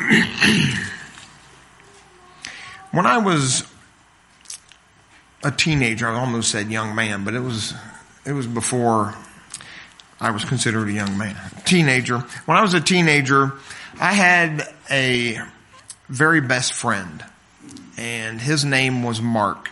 When I was a teenager, I almost said young man, but it was before I was considered a young man. Teenager. When I was a teenager, I had a very best friend, and his name was Mark.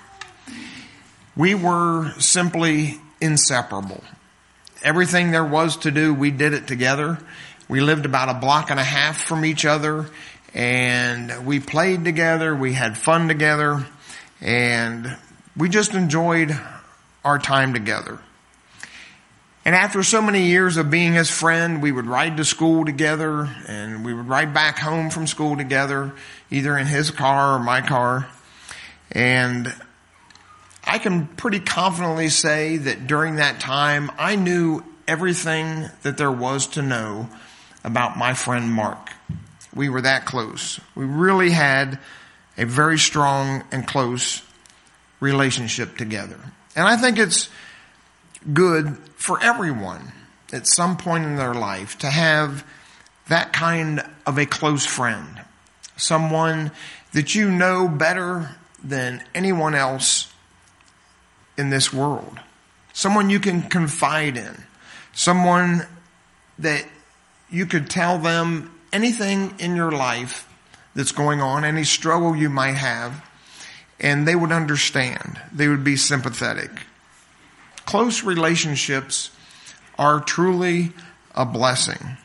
We were simply inseparable. Everything there was to do, we did it together. We lived about a block and a half from each other, and we played together, we had fun together, and we just enjoyed our time together. And after so many years of being his friend, we would ride to school together, and we would ride back home from school together, either in his car or my car. And I can pretty confidently say that during that time, I knew everything that there was to know about my friend Mark. We were that close. We really had a very strong and close relationship together. And I think it's good for everyone at some point in their life to have that kind of a close friend. Someone that you know better than anyone else in this world. Someone you can confide in. Someone that you could tell them anything in your life that's going on, any struggle you might have, and they would understand. They would be sympathetic. Close relationships are truly a blessing.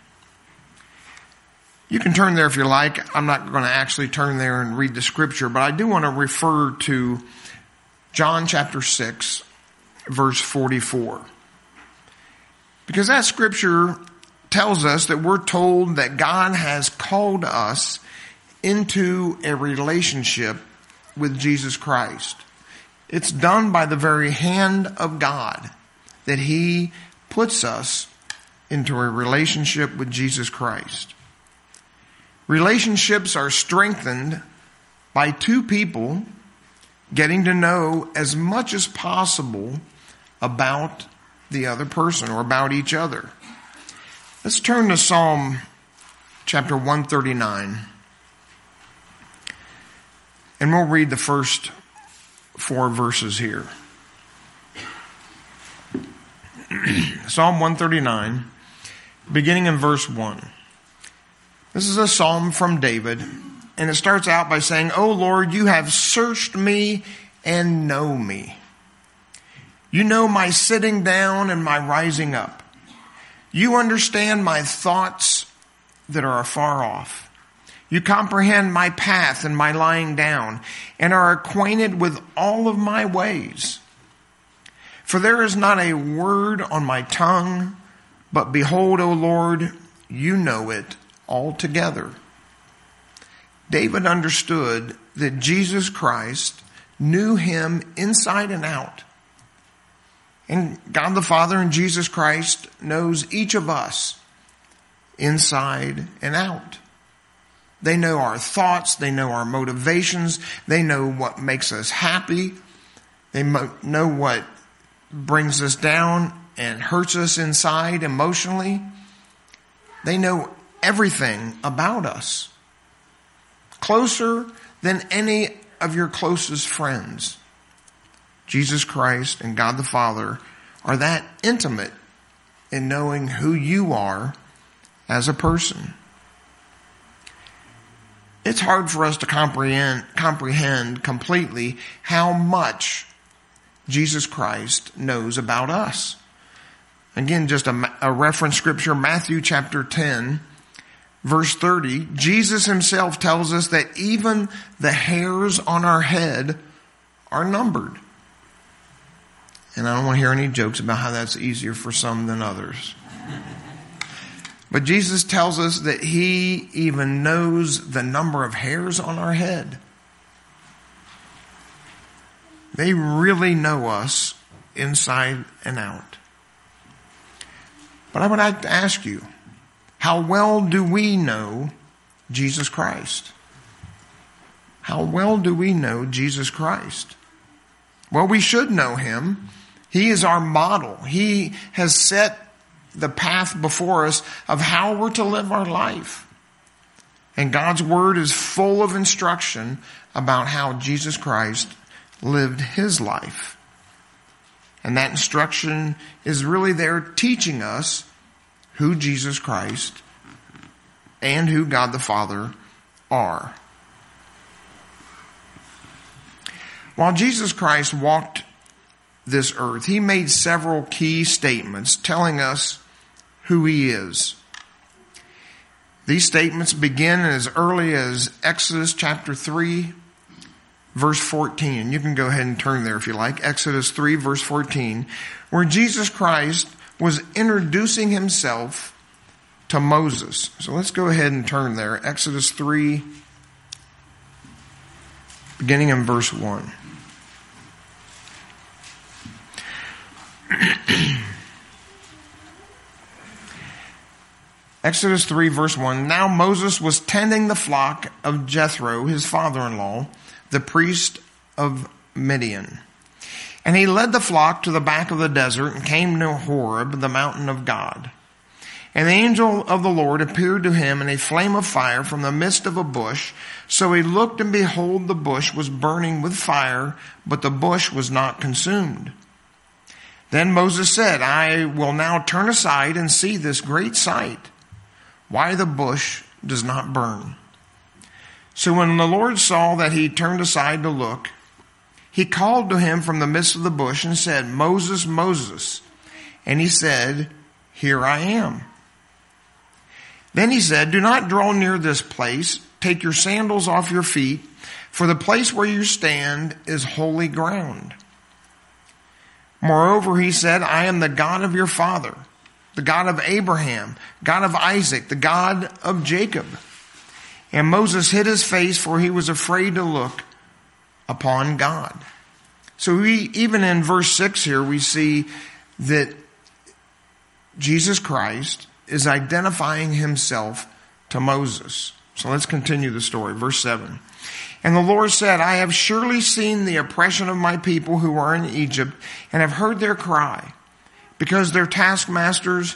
You can turn there if you like. I'm not going to actually turn there and read the scripture, but I do want to refer to John chapter 6, verse 44. Because that scripture tells us that we're told that God has called us into a relationship with Jesus Christ. It's done by the very hand of God that He puts us into a relationship with Jesus Christ. Relationships are strengthened by two people getting to know as much as possible about the other person or about each other. Let's turn to Psalm chapter 139. And we'll read the first 4 verses here. Psalm 139, beginning in verse 1. This is a psalm from David, and it starts out by saying, "O Lord, you have searched me and know me. You know my sitting down and my rising up. You understand my thoughts that are afar off. You comprehend my path and my lying down, and are acquainted with all of my ways. For there is not a word on my tongue, but behold, O Lord, you know it altogether." David understood that Jesus Christ knew him inside and out. And God the Father and Jesus Christ knows each of us inside and out. They know our thoughts. They know our motivations. They know what makes us happy. They know what brings us down and hurts us inside emotionally. They know everything about us. Closer than any of your closest friends. Jesus Christ and God the Father are that intimate in knowing who you are as a person. It's hard for us to comprehend completely how much Jesus Christ knows about us. Again, just a reference scripture, Matthew chapter 10, verse 30. Jesus himself tells us that even the hairs on our head are numbered. And I don't want to hear any jokes about how that's easier for some than others. But Jesus tells us that He even knows the number of hairs on our head. They really know us inside and out. But I would like to ask you, how well do we know Jesus Christ? How well do we know Jesus Christ? Well, we should know Him. He is our model. He has set the path before us of how we're to live our life. And God's word is full of instruction about how Jesus Christ lived his life. And that instruction is really there teaching us who Jesus Christ and who God the Father are. While Jesus Christ walked this earth, he made several key statements telling us who he is. These statements begin as early as Exodus chapter 3, verse 14. You can go ahead and turn there if you like. Exodus 3, verse 14, where Jesus Christ was introducing himself to Moses. So let's go ahead and turn there. Exodus 3, beginning in verse 1. Exodus 3, verse 1. Now Moses was tending the flock of Jethro, his father-in-law, the priest of Midian. And he led the flock to the back of the desert and came to Horeb, the mountain of God. And the angel of the Lord appeared to him in a flame of fire from the midst of a bush. So he looked, and behold, the bush was burning with fire, but the bush was not consumed. Then Moses said, I will now turn aside and see this great sight, why the bush does not burn. So when the Lord saw that he turned aside to look, he called to him from the midst of the bush and said, Moses, Moses. And he said, Here I am. Then he said, Do not draw near this place. Take your sandals off your feet, for the place where you stand is holy ground. Moreover, he said, I am the God of your father, the God of Abraham, God of Isaac, the God of Jacob. And Moses hid his face, for he was afraid to look upon God. So even in verse 6 here, we see that Jesus Christ is identifying himself to Moses. So let's continue the story. Verse 7. And the Lord said, I have surely seen the oppression of my people who are in Egypt, and have heard their cry. Because of their taskmasters,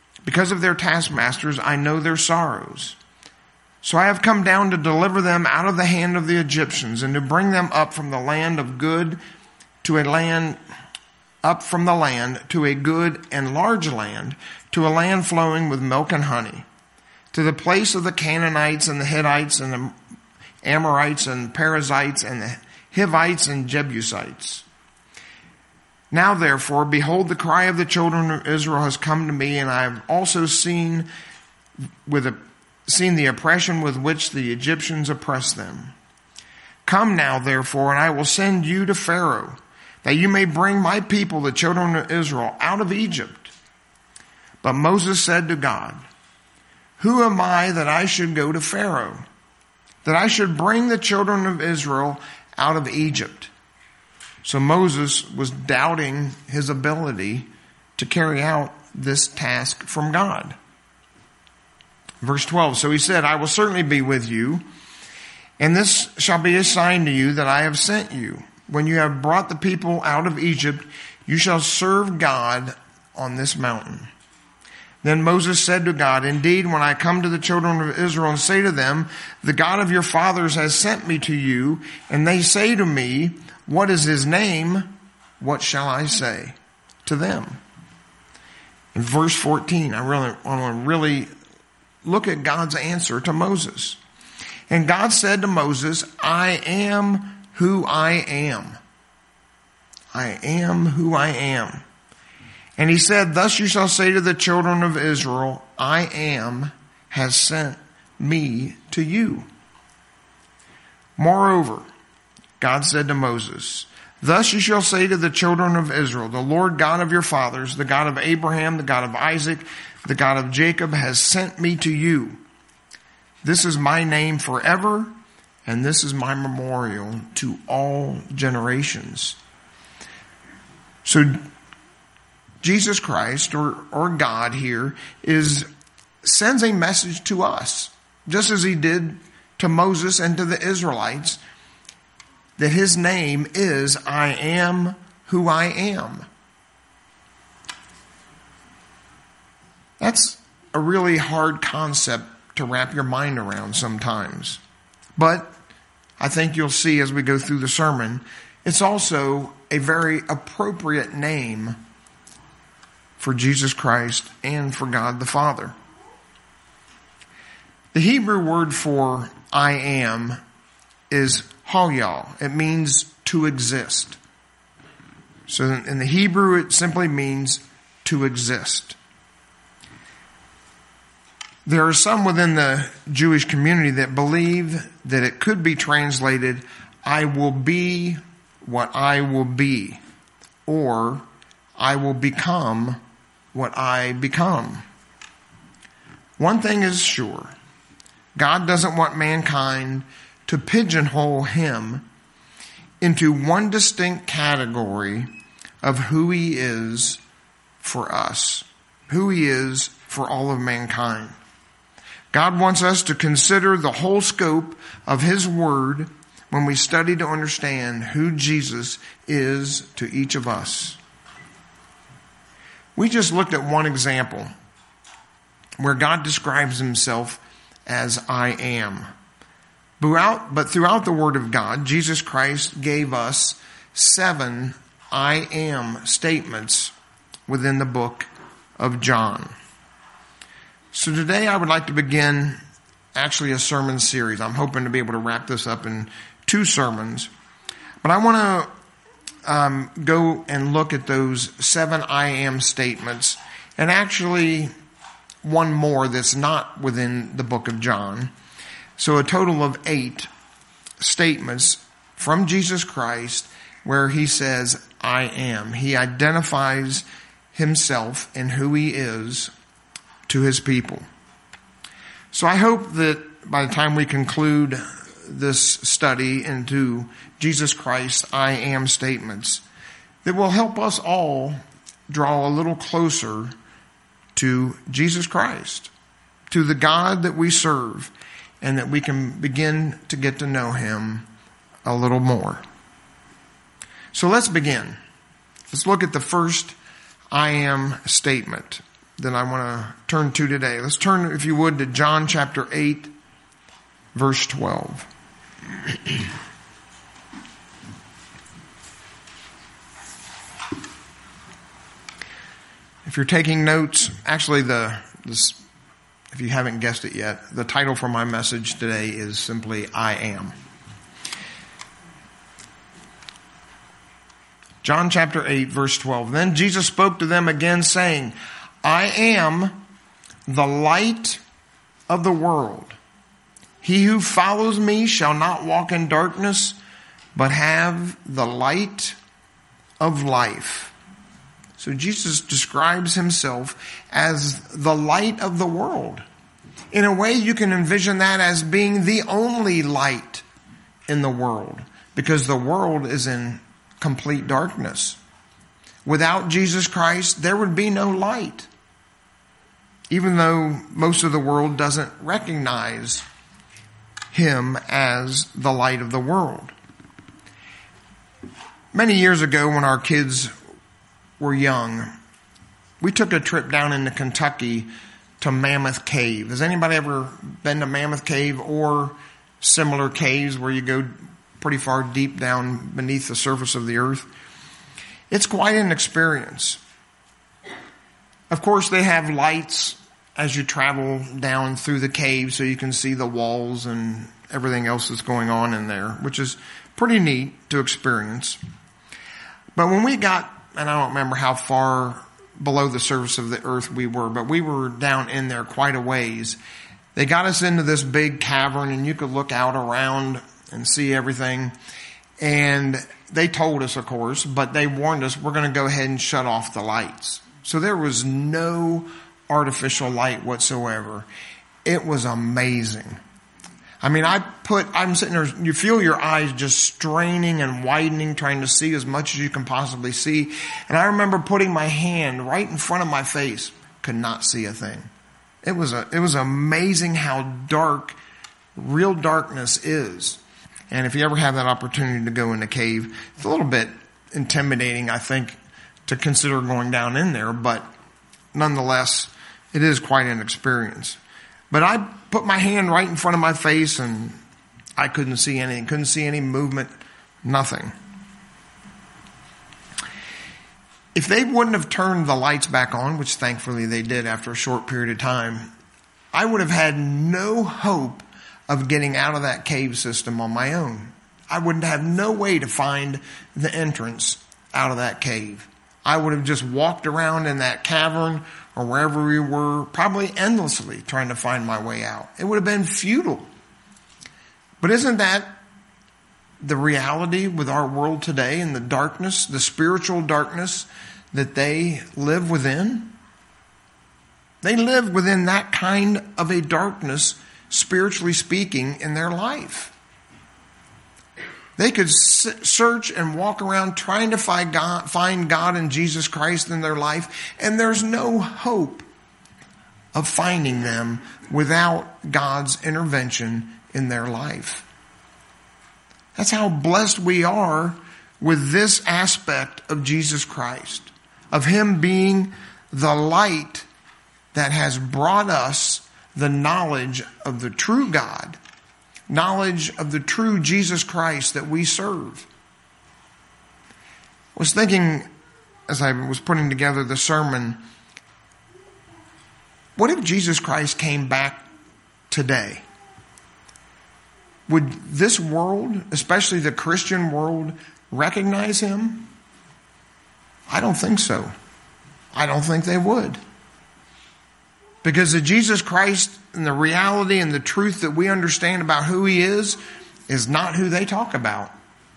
I know their sorrows. So I have come down to deliver them out of the hand of the Egyptians, and to bring them up from the land of good to a land, up from the land to a good and large land, to a land flowing with milk and honey, to the place of the Canaanites and the Hittites and the Amorites and Perizzites and the Hivites and Jebusites. Now therefore, behold, the cry of the children of Israel has come to me, and I have also seen the oppression with which the Egyptians oppress them. Come now therefore, and I will send you to Pharaoh, that you may bring my people, the children of Israel, out of Egypt. But Moses said to God, Who am I that I should go to Pharaoh, that I should bring the children of Israel out of Egypt? So Moses was doubting his ability to carry out this task from God. Verse 12, so he said, I will certainly be with you, and this shall be a sign to you that I have sent you. When you have brought the people out of Egypt, you shall serve God on this mountain. Then Moses said to God, Indeed, when I come to the children of Israel and say to them, The God of your fathers has sent me to you, and they say to me, What is his name? What shall I say to them? In verse 14, I want to really look at God's answer to Moses. And God said to Moses, I am who I am. I am who I am. And he said, Thus you shall say to the children of Israel, I am has sent me to you. Moreover, God said to Moses, Thus you shall say to the children of Israel, The Lord God of your fathers, the God of Abraham, the God of Isaac, the God of Jacob, has sent me to you. This is my name forever, and this is my memorial to all generations. So Jesus Christ, or God here, sends a message to us, just as he did to Moses and to the Israelites, that his name is I am who I am. That's a really hard concept to wrap your mind around sometimes. But I think you'll see as we go through the sermon, it's also a very appropriate name for Jesus Christ and for God the Father. The Hebrew word for I am is hayah. It means to exist. So in the Hebrew, it simply means to exist. There are some within the Jewish community that believe that it could be translated, I will be what I will be, or I will become what I become. One thing is sure, God doesn't want mankind to pigeonhole him into one distinct category of who he is for us, who he is for all of mankind. God wants us to consider the whole scope of his word when we study to understand who Jesus is to each of us. We just looked at one example where God describes himself as I am. But throughout the word of God, Jesus Christ gave us 7 I am statements within the book of John. So today I would like to begin actually a sermon series. I'm hoping to be able to wrap this up in 2 sermons. But I want to go and look at those 7 I am statements, and actually one more that's not within the book of John. So a total of 8 statements from Jesus Christ where he says, I am. He identifies himself and who he is to his people. So I hope that by the time we conclude this study into Jesus Christ's I am statements, that will help us all draw a little closer to Jesus Christ, to the God that we serve, and that we can begin to get to know him a little more. So let's begin. Let's look at the first I am statement that I want to turn to today. Let's turn, if you would, to John chapter 8, verse 12. If you're taking notes, actually if you haven't guessed it yet, the title for my message today is simply I am. John chapter 8, verse 12. Then Jesus spoke to them again, saying, I am the light of the world. He who follows me shall not walk in darkness, but have the light of life. So Jesus describes himself as the light of the world. In a way, you can envision that as being the only light in the world, because the world is in complete darkness. Without Jesus Christ, there would be no light, even though most of the world doesn't recognize him as the light of the world. Many years ago, when our kids were young, we took a trip down into Kentucky to Mammoth Cave. Has anybody ever been to Mammoth Cave or similar caves where you go pretty far deep down beneath the surface of the earth? It's quite an experience. Of course, they have lights as you travel down through the cave so you can see the walls and everything else that's going on in there, which is pretty neat to experience. But when we got, and I don't remember how far below the surface of the earth we were, but we were down in there quite a ways. They got us into this big cavern, and you could look out around and see everything. And they told us, of course, but they warned us, we're going to go ahead and shut off the lights. So there was no artificial light whatsoever. It was amazing. I mean, I'm sitting there, you feel your eyes just straining and widening, trying to see as much as you can possibly see. And I remember putting my hand right in front of my face, could not see a thing. It was amazing how dark real darkness is. And if you ever have that opportunity to go in a cave, it's a little bit intimidating, I think, to consider going down in there, but nonetheless, it is quite an experience. But I put my hand right in front of my face and I couldn't see anything, couldn't see any movement, nothing. If they wouldn't have turned the lights back on, which thankfully they did after a short period of time, I would have had no hope of getting out of that cave system on my own. I would have no way to find the entrance out of that cave. I would have just walked around in that cavern or wherever we were, probably endlessly trying to find my way out. It would have been futile. But isn't that the reality with our world today and the darkness, the spiritual darkness that they live within? They live within that kind of a darkness, spiritually speaking, in their life. They could search and walk around trying to find God and Jesus Christ in their life, and there's no hope of finding them without God's intervention in their life. That's how blessed we are with this aspect of Jesus Christ, of Him being the light that has brought us the knowledge of the true God, knowledge of the true Jesus Christ that we serve. I was thinking, as I was putting together the sermon, what if Jesus Christ came back today? Would this world, especially the Christian world, recognize Him? I don't think so. I don't think they would. Because the Jesus Christ and the reality and the truth that we understand about who He is not who they talk about.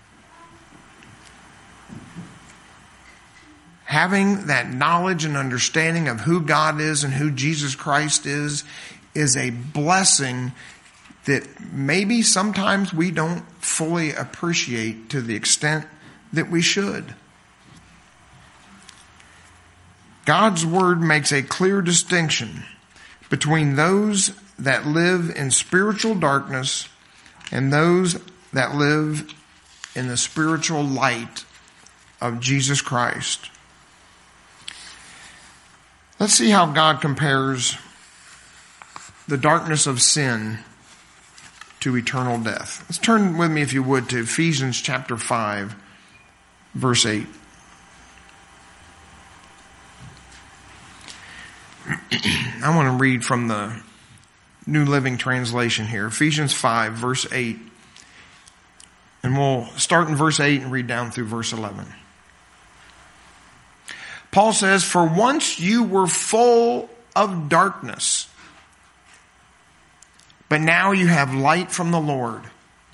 Having that knowledge and understanding of who God is and who Jesus Christ is a blessing that maybe sometimes we don't fully appreciate to the extent that we should. God's Word makes a clear distinction between those that live in spiritual darkness and those that live in the spiritual light of Jesus Christ. Let's see how God compares the darkness of sin to eternal death. Let's turn with me, if you would, to Ephesians chapter 5, verse 8. I want to read from the New Living Translation here. Ephesians 5, verse 8. And we'll start in verse 8 and read down through verse 11. Paul says, "For once you were full of darkness, but now you have light from the Lord."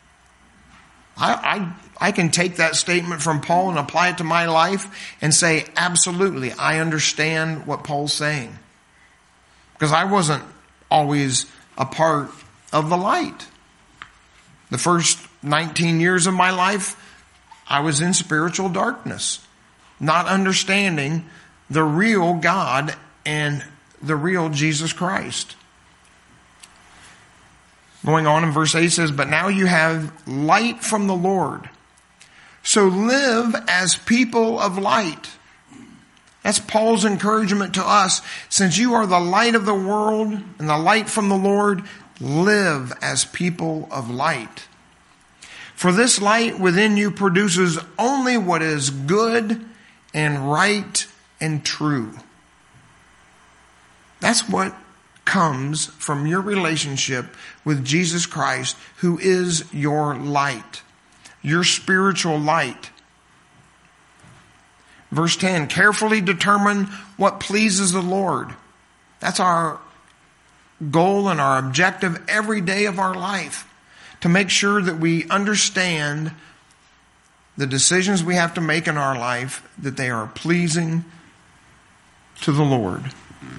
I can take that statement from Paul and apply it to my life and say, absolutely, I understand what Paul's saying. Because I wasn't always a part of the light. The first 19 years of my life, I was in spiritual darkness, not understanding the real God and the real Jesus Christ. Going on in verse 8 says, "But now you have light from the Lord. So live as people of light." That's Paul's encouragement to us. Since you are the light of the world and the light from the Lord, live as people of light. For this light within you produces only what is good and right and true. That's what comes from your relationship with Jesus Christ, who is your light, your spiritual light. Verse 10, "Carefully determine what pleases the Lord." That's our goal and our objective every day of our life, to make sure that we understand the decisions we have to make in our life, that they are pleasing to the Lord.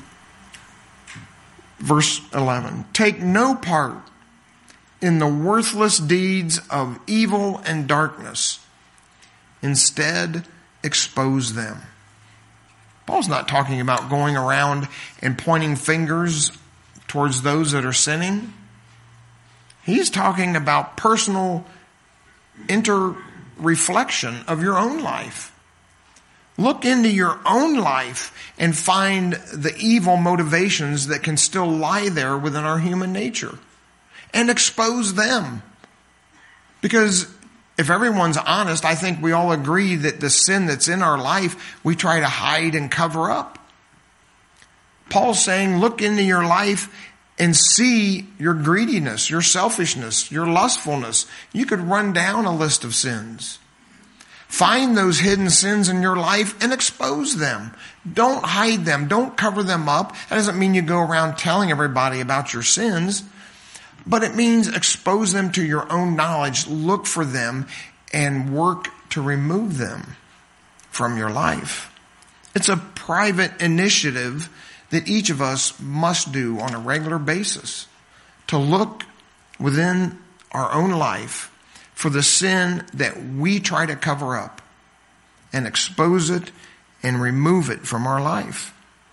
Verse 11, "Take no part in the worthless deeds of evil and darkness. Instead, expose them." Paul's not talking about going around and pointing fingers towards those that are sinning. He's talking about personal reflection of your own life. Look into your own life and find the evil motivations that can still lie there within our human nature and expose them. Because if everyone's honest, I think we all agree that the sin that's in our life, we try to hide and cover up. Paul's saying, look into your life and see your greediness, your selfishness, your lustfulness. You could run down a list of sins. Find those hidden sins in your life and expose them. Don't hide them. Don't cover them up. That doesn't mean you go around telling everybody about your sins, but it means expose them to your own knowledge. Look for them and work to remove them from your life. It's a private initiative that each of us must do on a regular basis, to look within our own life for the sin that we try to cover up and expose it and remove it from our life.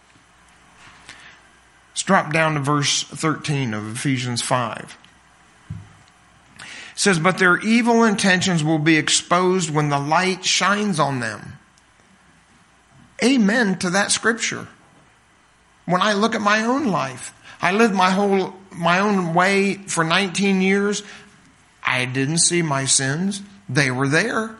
Let's drop down to verse 13 of Ephesians 5. It says, but their evil intentions will be exposed when the light shines on them. Amen to that scripture. When I look at my own life, I lived my own way for 19 years. I didn't see my sins. They were there.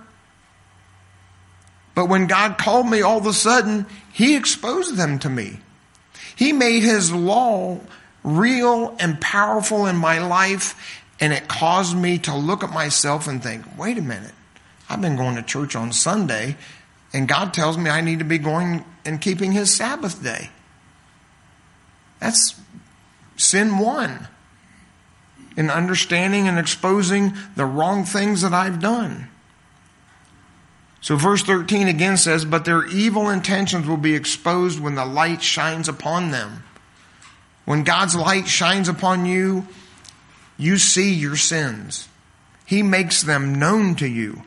But when God called me, all of a sudden, He exposed them to me. He made His law real and powerful in my life, and it caused me to look at myself and think, wait a minute, I've been going to church on Sunday, and God tells me I need to be going and keeping His Sabbath day. That's sin one. In understanding and exposing the wrong things that I've done. So verse 13 again says, but their evil intentions will be exposed when the light shines upon them. When God's light shines upon you, you see your sins. He makes them known to you.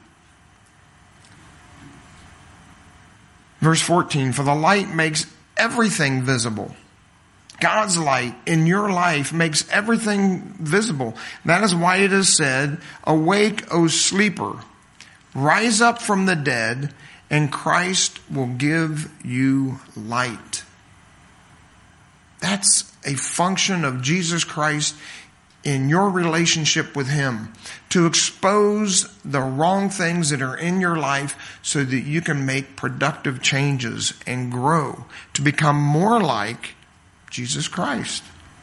Verse 14, for the light makes everything visible. God's light in your life makes everything visible. That is why it is said, awake, O sleeper, rise up from the dead, and Christ will give you light. That's a function of Jesus Christ in your relationship with Him, to expose the wrong things that are in your life so that you can make productive changes and grow to become more like Jesus Christ.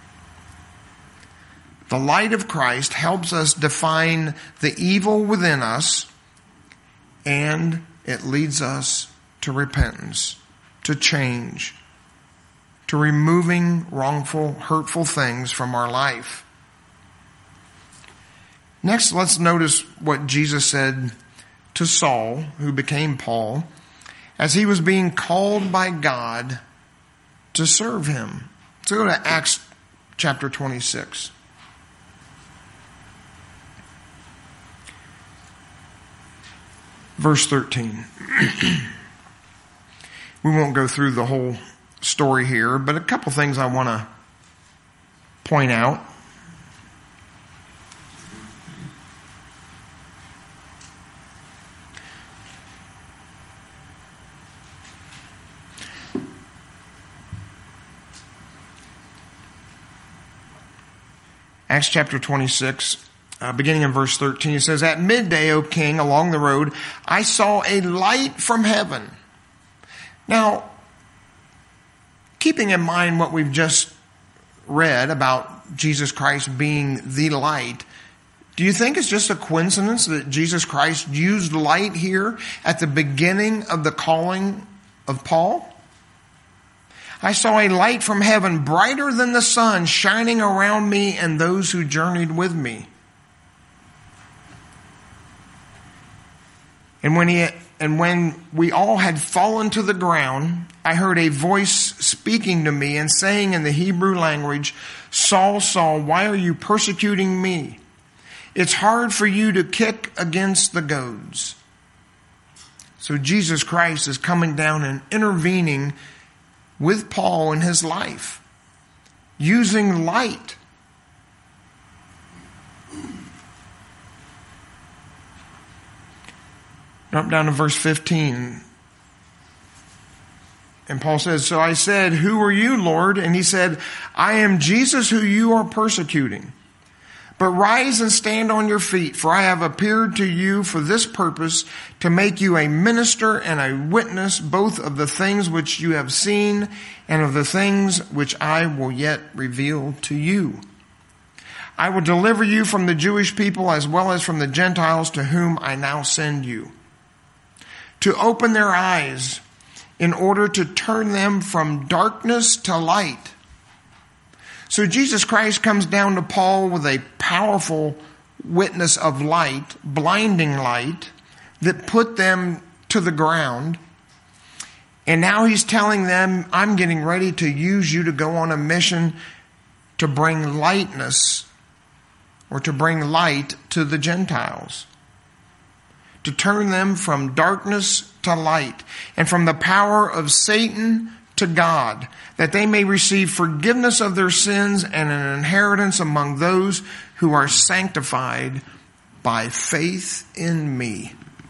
The light of Christ helps us define the evil within us, and it leads us to repentance, to change, to removing wrongful, hurtful things from our life. Next, let's notice what Jesus said to Saul, who became Paul, as he was being called by God to serve Him. So go to Acts chapter 26. Verse 13. We won't go through the whole story here, but a couple things I want to point out. Acts chapter 26, beginning in verse 13, it says, at midday, O king, along the road, I saw a light from heaven. Now, keeping in mind what we've just read about Jesus Christ being the light, do you think it's just a coincidence that Jesus Christ used light here at the beginning of the calling of Paul? I saw a light from heaven brighter than the sun shining around me and those who journeyed with me. And when we all had fallen to the ground, I heard a voice speaking to me and saying in the Hebrew language, Saul, Saul, why are you persecuting me? It's hard for you to kick against the goads. So Jesus Christ is coming down and intervening with Paul in his life, using light. Drop down to verse 15. And Paul says, so I said, who are you, Lord? And he said, I am Jesus who you are persecuting. But rise and stand on your feet, for I have appeared to you for this purpose, to make you a minister and a witness both of the things which you have seen and of the things which I will yet reveal to you. I will deliver you from the Jewish people as well as from the Gentiles to whom I now send you, to open their eyes in order to turn them from darkness to light. So Jesus Christ comes down to Paul with a powerful witness of light, blinding light, that put them to the ground. And now he's telling them, I'm getting ready to use you to go on a mission to bring lightness, or to bring light to the Gentiles, to turn them from darkness to light, and from the power of Satan to God, that they may receive forgiveness of their sins and an inheritance among those who are sanctified by faith in me.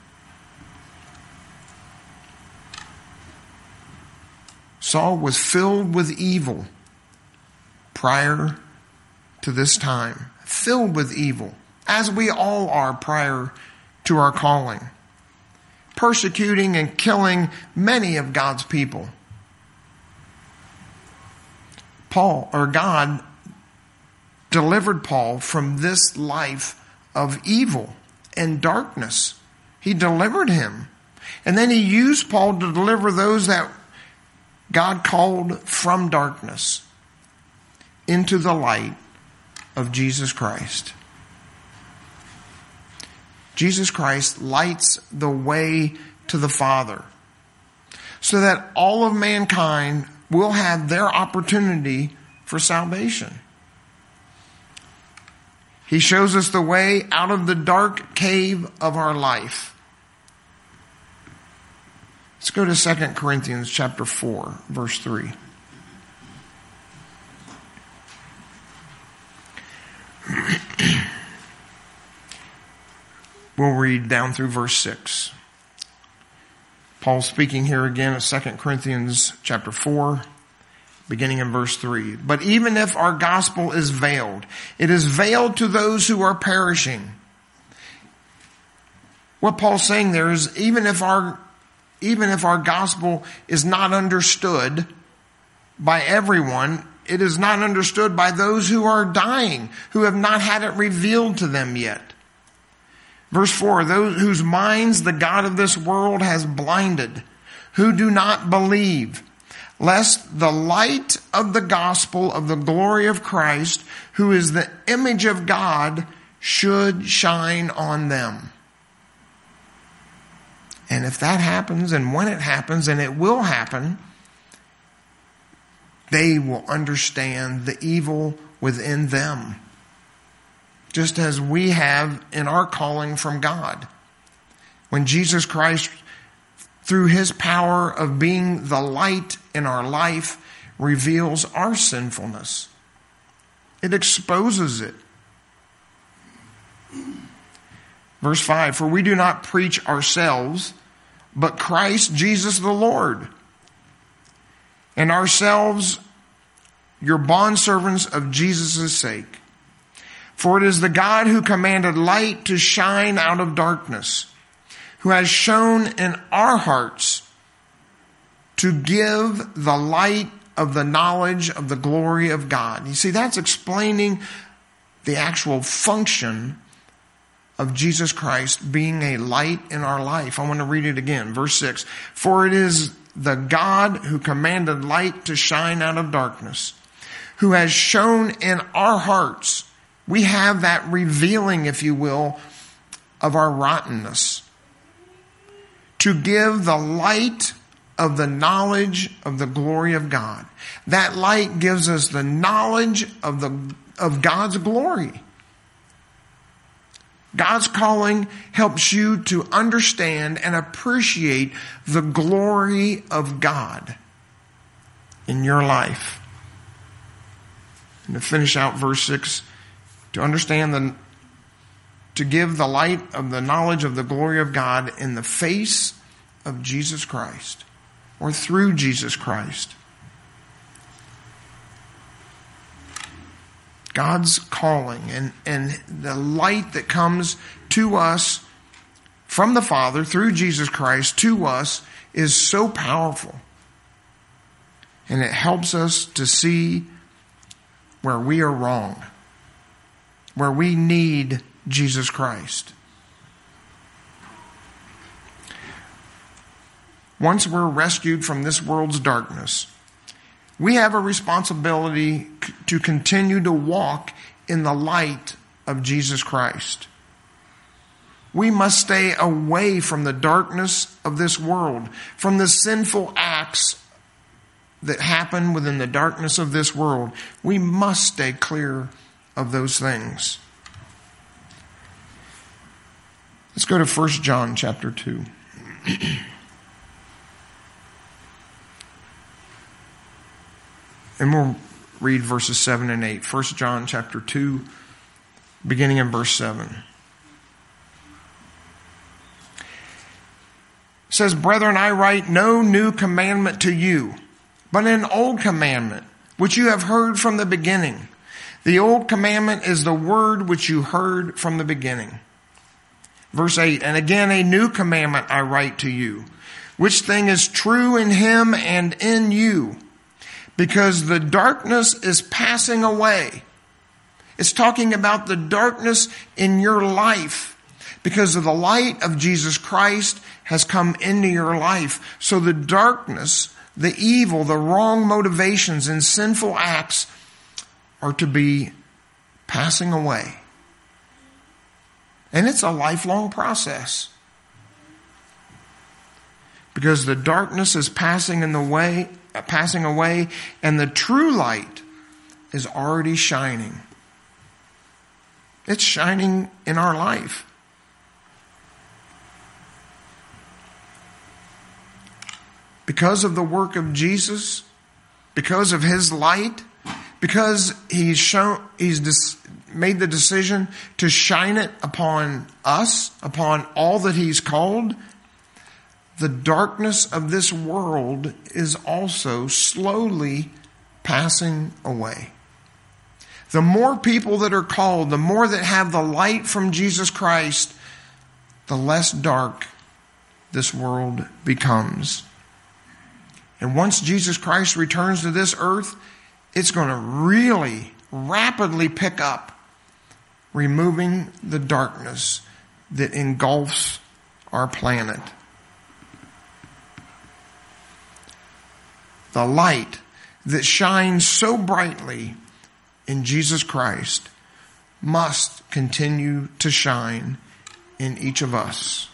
Saul was filled with evil prior to this time. Filled with evil, as we all are prior to our calling. Persecuting and killing many of God's people. God delivered Paul from this life of evil and darkness. He delivered him. And then he used Paul to deliver those that God called from darkness into the light of Jesus Christ. Jesus Christ lights the way to the Father, so that all of mankind will have their opportunity for salvation. He shows us the way out of the dark cave of our life. Let's go to 2 Corinthians chapter 4, verse 3. We'll read down through verse 6. Paul speaking here again at 2 Corinthians chapter 4, beginning in verse 3. But even if our gospel is veiled, it is veiled to those who are perishing. What Paul's saying there is, even if our gospel is not understood by everyone, it is not understood by those who are dying, who have not had it revealed to them yet. Verse 4, those whose minds the God of this world has blinded, who do not believe, lest the light of the gospel of the glory of Christ, who is the image of God, should shine on them. And if that happens, and when it happens, and it will happen, they will understand the evil within them, just as we have in our calling from God. When Jesus Christ, through his power of being the light in our life, reveals our sinfulness, it exposes it. Verse 5, for we do not preach ourselves, but Christ Jesus the Lord, and ourselves your bondservants of Jesus' sake. For it is the God who commanded light to shine out of darkness, who has shown in our hearts to give the light of the knowledge of the glory of God. You see, that's explaining the actual function of Jesus Christ being a light in our life. I want to read it again. Verse 6. For it is the God who commanded light to shine out of darkness, who has shown in our hearts. We have that revealing, if you will, of our rottenness, to give the light of the knowledge of the glory of God. That light gives us the knowledge of God's glory. God's calling helps you to understand and appreciate the glory of God in your life. And to finish out verse 6, to understand to give the light of the knowledge of the glory of God in the face of Jesus Christ. or through Jesus Christ. God's calling and the light that comes to us from the Father through Jesus Christ to us is so powerful. And it helps us to see where we are wrong, where we need Jesus Christ. Once we're rescued from this world's darkness, we have a responsibility to continue to walk in the light of Jesus Christ. We must stay away from the darkness of this world, from the sinful acts that happen within the darkness of this world. We must stay clear of those things. Let's go to 1 John chapter 2. And we'll read verses 7 and 8. 1 John chapter 2, beginning in verse 7. It says, "Brethren, I write no new commandment to you, but an old commandment, which you have heard from the beginning. The old commandment is the word which you heard from the beginning." Verse 8, "And again a new commandment I write to you, which thing is true in him and in you, because the darkness is passing away." It's talking about the darkness in your life, because of the light of Jesus Christ has come into your life. So the darkness, the evil, the wrong motivations and sinful acts are to be passing away. And it's a lifelong process. Because the darkness is passing away, and the true light is already shining. It's shining in our life. Because of the work of Jesus, because of his light, because he's made the decision to shine it upon us, upon all that he's called, the darkness of this world is also slowly passing away. The more people that are called, the more that have the light from Jesus Christ, the less dark this world becomes. And once Jesus Christ returns to this earth, it's going to really rapidly pick up, removing the darkness that engulfs our planet. The light that shines so brightly in Jesus Christ must continue to shine in each of us.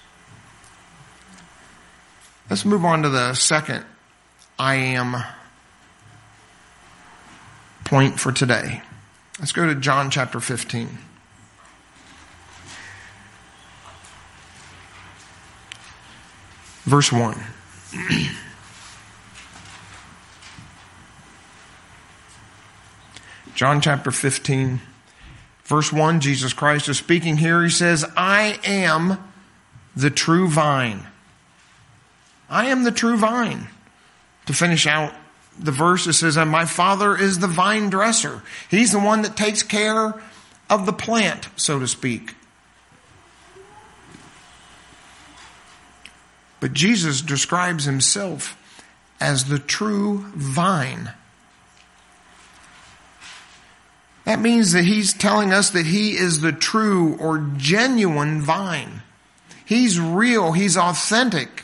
Let's move on to the second I am point for today. Let's go to John chapter 15. Verse 1. John chapter 15, verse 1, Jesus Christ is speaking here. He says, "I am the true vine." I am the true vine. To finish out the verse, it says, "And my Father is the vine dresser." He's the one that takes care of the plant, so to speak. But Jesus describes himself as the true vine. That means that he's telling us that he is the true or genuine vine. He's real. He's authentic.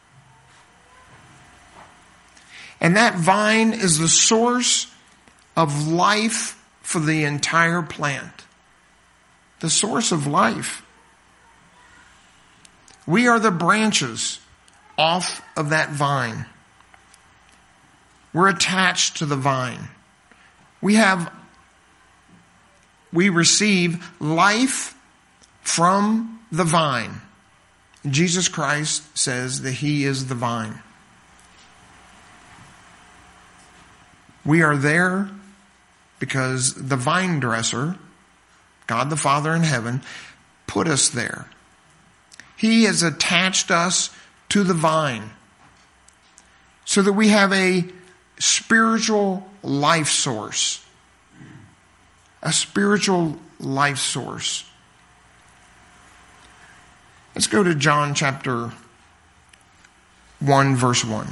And that vine is the source of life for the entire plant. The source of life. We are the branches off of that vine. We're attached to the vine. We receive life from the vine. Jesus Christ says that he is the vine. We are there because the vine dresser, God the Father in heaven, put us there. He has attached us to the vine so that we have a spiritual life source. A spiritual life source. Let's go to John chapter 1, verse 1.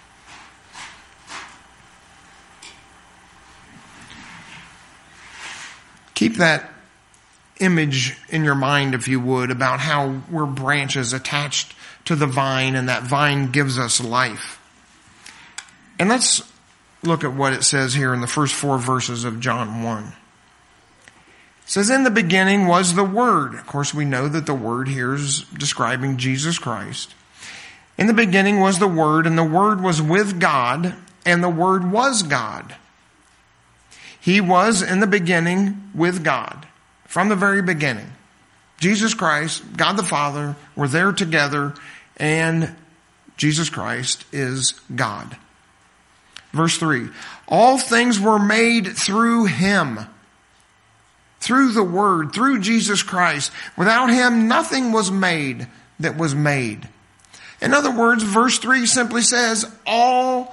Keep that image in your mind, if you would, about how we're branches attached to the vine, and that vine gives us life. And let's look at what it says here in the first 4 verses of John 1. It says, in the beginning was the Word. Of course, we know that the Word here is describing Jesus Christ. In the beginning was the Word, and the Word was with God, and the Word was God. He was in the beginning with God. From the very beginning. Jesus Christ, God the Father, were there together, and Jesus Christ is God. Verse 3, all things were made through Him. Through the Word, through Jesus Christ. Without Him, nothing was made that was made. In other words, verse 3 simply says, all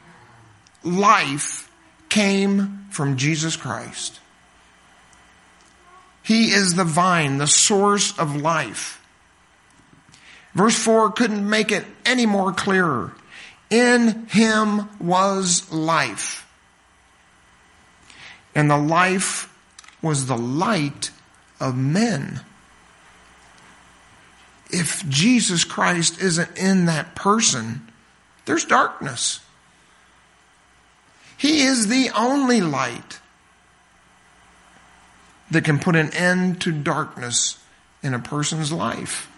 life came from Jesus Christ. He is the vine, the source of life. Verse 4 couldn't make it any more clearer. In Him was life. And the life was the light of men. If Jesus Christ isn't in that person, there's darkness. He is the only light that can put an end to darkness in a person's life.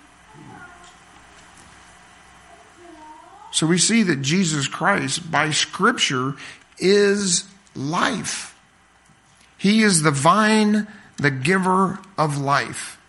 So we see that Jesus Christ, by Scripture, is life. He is the vine, the giver of life.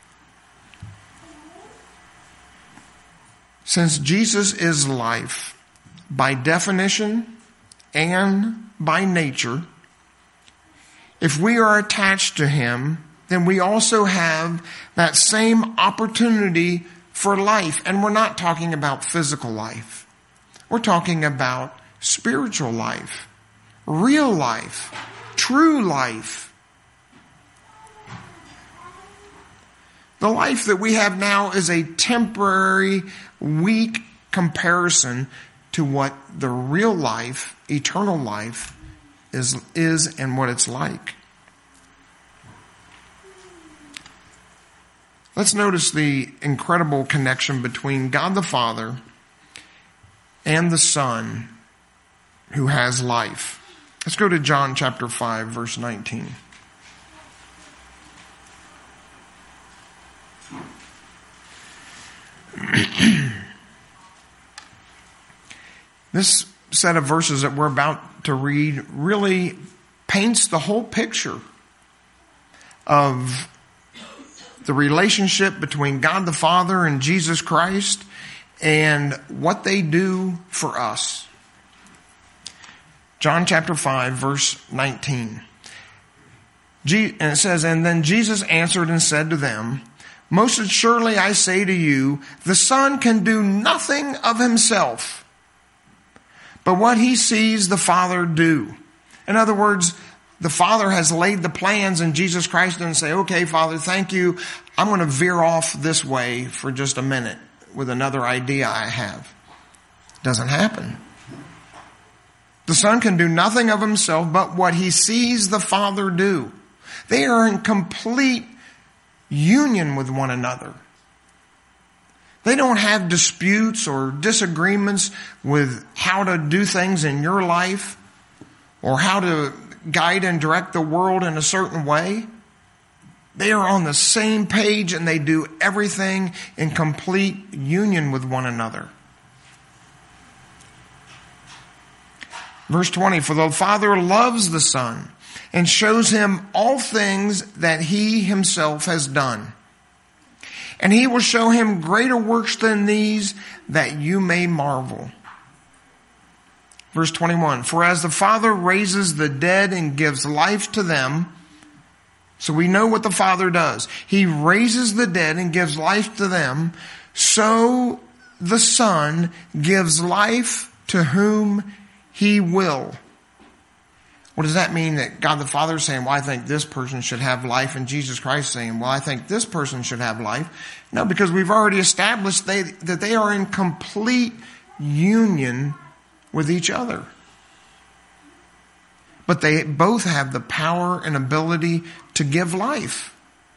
Since Jesus is life, by definition and by nature, if we are attached to Him, then we also have that same opportunity for life. And we're not talking about physical life. We're talking about spiritual life, real life, true life. The life that we have now is a temporary, weak comparison to what the real life, eternal life, is and what it's like. Let's notice the incredible connection between God the Father and the Son who has life. Let's go to John chapter 5, verse 19. This set of verses that we're about to read really paints the whole picture of the relationship between God the Father and Jesus Christ and what they do for us. John chapter 5, verse 19. And it says, and then Jesus answered and said to them, most assuredly I say to you, the Son can do nothing of Himself, but what He sees the Father do. In other words, the Father has laid the plans, and Jesus Christ doesn't say, okay, Father, thank you. I'm going to veer off this way for just a minute with another idea I have. Doesn't happen. The Son can do nothing of Himself but what He sees the Father do. They are in complete union with one another. They don't have disputes or disagreements with how to do things in your life or how to guide and direct the world in a certain way. They are on the same page and they do everything in complete union with one another. Verse 20, for the Father loves the Son and shows Him all things that He Himself has done. And He will show Him greater works than these, that you may marvel. Verse 21, for as the Father raises the dead and gives life to them, so we know what the Father does. He raises the dead and gives life to them, so the Son gives life to whom he will. What does that mean? That God the Father is saying, well, I think this person should have life, and Jesus Christ saying, well, I think this person should have life? No, because we've already established that they are in complete union with each other. But they both have the power and ability to give life.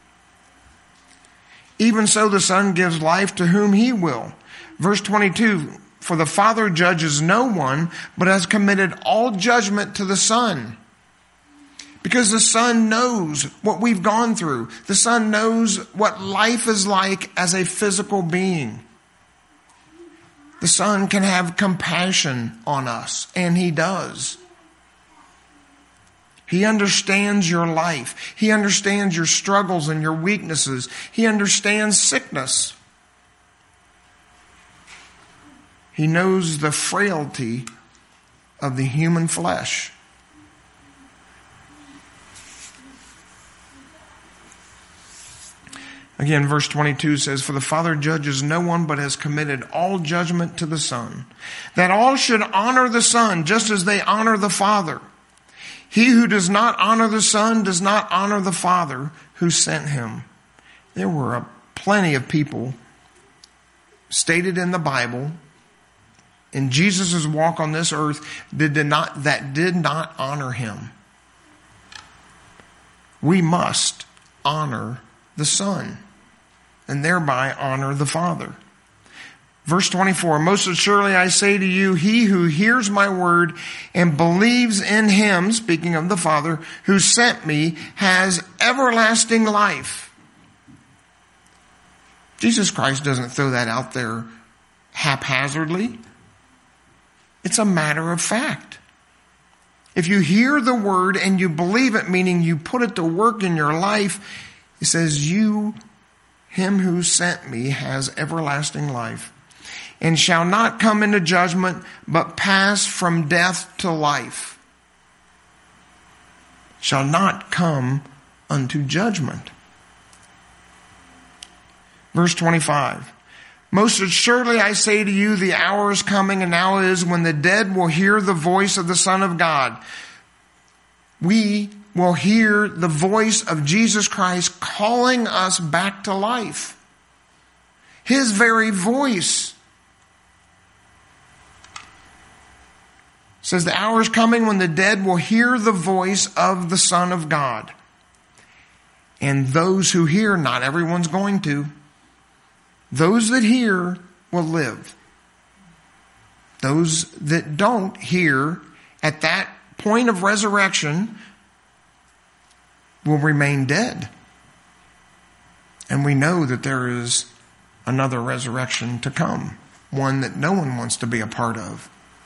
Even so, the Son gives life to whom he will. Verse 22, for the Father judges no one, but has committed all judgment to the Son. Because the Son knows what we've gone through. The Son knows what life is like as a physical being. The Son can have compassion on us, and he does. He understands your life. He understands your struggles and your weaknesses. He understands sickness. He knows the frailty of the human flesh. Again, verse 22 says, for the Father judges no one, but has committed all judgment to the Son, that all should honor the Son just as they honor the Father. He who does not honor the Son does not honor the Father who sent him. There were plenty of people stated in the Bible in Jesus' walk on this earth that did not honor him. We must honor the Son and thereby honor the Father. Verse 24, most assuredly I say to you, he who hears my word and believes in him, speaking of the Father, who sent me, has everlasting life. Jesus Christ doesn't throw that out there haphazardly. It's a matter of fact. If you hear the word and you believe it, meaning you put it to work in your life, it says, him who sent me has everlasting life, and shall not come into judgment, but pass from death to life. Shall not come unto judgment. Verse 25. Most assuredly I say to you, the hour is coming, and now is, when the dead will hear the voice of the Son of God. We will hear the voice of Jesus Christ calling us back to life. His very voice. It says the hour is coming when the dead will hear the voice of the Son of God. And those who hear, not everyone's going to. Those that hear will live. Those that don't hear at that point of resurrection will remain dead. And we know that there is another resurrection to come, one that no one wants to be a part of.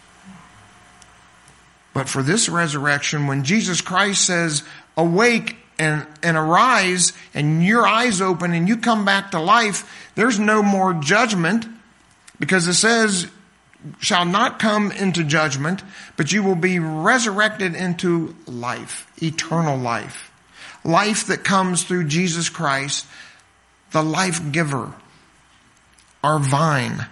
But for this resurrection, when Jesus Christ says, awake and arise, and your eyes open and you come back to life, there's no more judgment, because it says, shall not come into judgment, but you will be resurrected into life, eternal life. Life that comes through Jesus Christ, the life giver, our vine.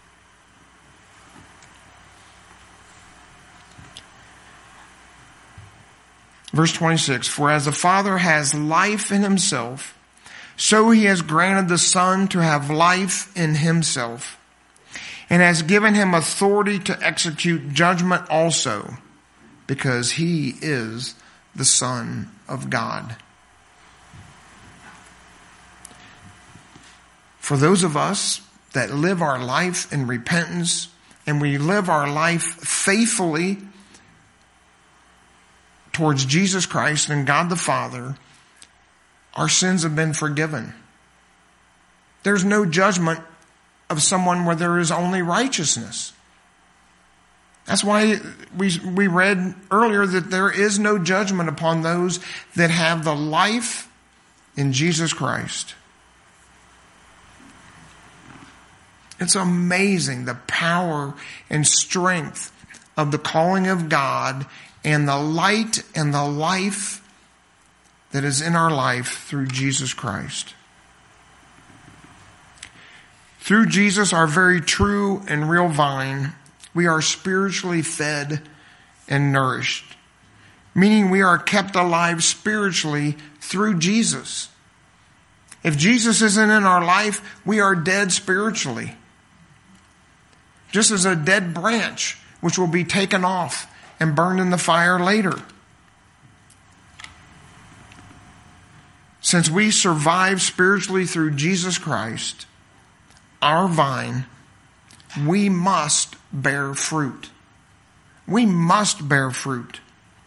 Verse 26, for as the Father has life in himself, so he has granted the Son to have life in himself, and has given him authority to execute judgment also, because he is the Son of God. For those of us that live our life in repentance, and we live our life faithfully towards Jesus Christ and God the Father, our sins have been forgiven. There's no judgment of someone where there is only righteousness. That's why we read earlier that there is no judgment upon those that have the life in Jesus Christ. It's amazing the power and strength of the calling of God and the light and the life that is in our life through Jesus Christ. Through Jesus, our very true and real vine, We are spiritually fed and nourished, meaning we are kept alive spiritually through Jesus. If Jesus isn't in our life, we are dead spiritually. Just as a dead branch, which will be taken off and burned in the fire later. Since we survive spiritually through Jesus Christ, our vine, we must bear fruit. We must bear fruit.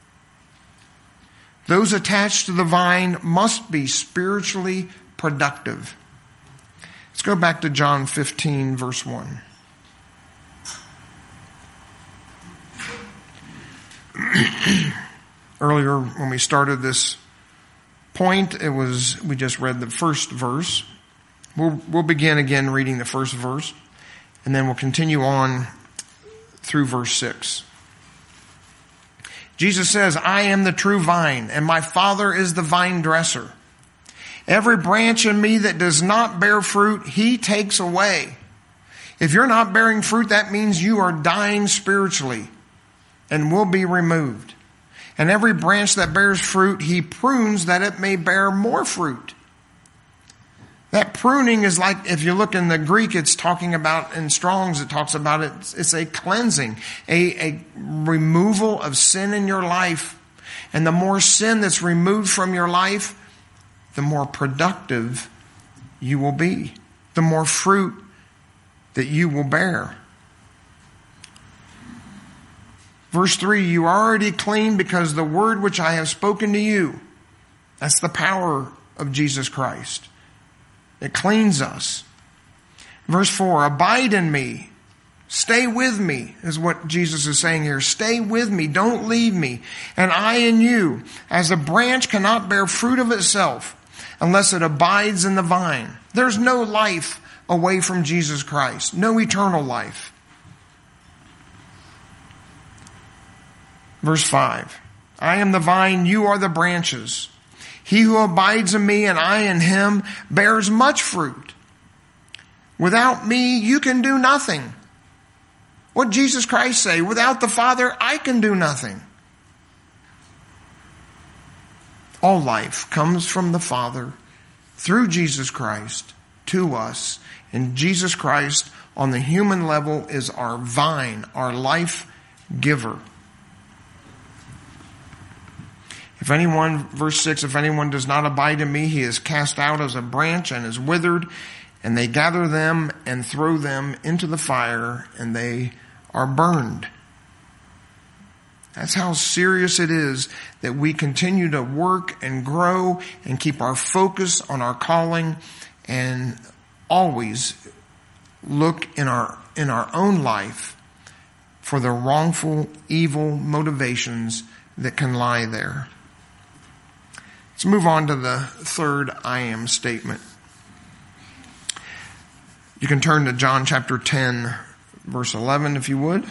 Those attached to the vine must be spiritually productive. Let's go back to John 15, verse 1. Earlier, when we started this point, we just read the first verse. We'll begin again reading the first verse, and then we'll continue on through verse 6. Jesus says, I am the true vine, and my Father is the vine dresser. Every branch in me that does not bear fruit, he takes away. If you're not bearing fruit, that means you are dying spiritually and will be removed. And every branch that bears fruit, he prunes that it may bear more fruit. That pruning is like, if you look in the Greek, it's talking about, in Strong's, it talks about it, it's a cleansing, a removal of sin in your life. And the more sin that's removed from your life, the more productive you will be. The more fruit that you will bear. Verse 3, you are already clean because the word which I have spoken to you. That's the power of Jesus Christ. It cleans us. Verse 4, abide in me. Stay with me, is what Jesus is saying here. Stay with me. Don't leave me. And I in you. As a branch cannot bear fruit of itself unless it abides in the vine. There's no life away from Jesus Christ. No eternal life. Verse 5, I am the vine, you are the branches. He who abides in me and I in him bears much fruit. Without me, you can do nothing. What did Jesus Christ say? Without the Father, I can do nothing. All life comes from the Father through Jesus Christ to us. And Jesus Christ on the human level is our vine, our life giver. If anyone, verse 6, if anyone does not abide in me, he is cast out as a branch and is withered, and they gather them and throw them into the fire, and they are burned. That's how serious it is that we continue to work and grow and keep our focus on our calling, and always look in our own life for the wrongful, evil motivations that can lie there. Let's move on to the third I am statement. You can turn to John chapter 10, verse 11, if you would.